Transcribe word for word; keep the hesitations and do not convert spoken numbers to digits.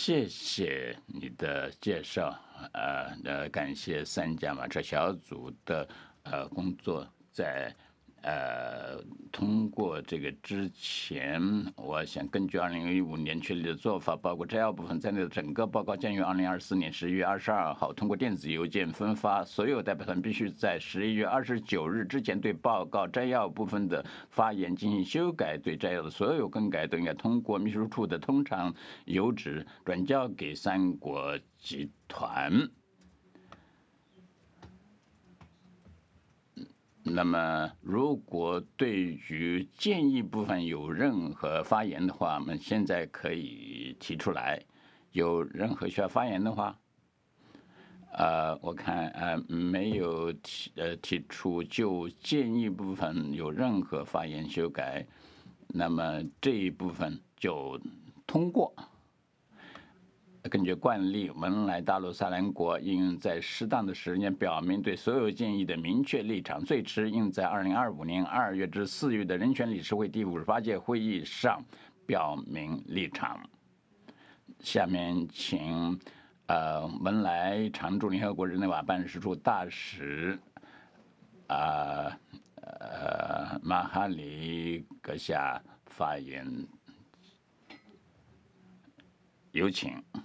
谢谢你的介绍，呃呃，感谢三驾马车小组的呃工作在。呃，通过这个之前，我想根据二零一五年确立的做法，包括摘要部分在内的整个报告，将于二零二四年十一月二十二号通过电子邮件分发。所有代表团必须在十一月二十九日之前对报告摘要部分的发言进行修改，对摘要的所有更改都应该通过秘书处的通常邮址转交给三国集团。那么，如果对于建议部分有任何发言的话，我们现在可以提出来。有任何需要发言的话，呃，我看呃没有提呃提出就建议部分有任何发言修改，那么这一部分就通过。根据惯例，文莱大陆萨兰国应在适当的时间表明对所有建议的明确立场，最迟应在二零二五年二月至四月的人权理事会第五十八届会议上表明立场。下面请呃文莱常驻联合国日内瓦办事处大使啊 呃, 呃马哈里阁下发言，有请。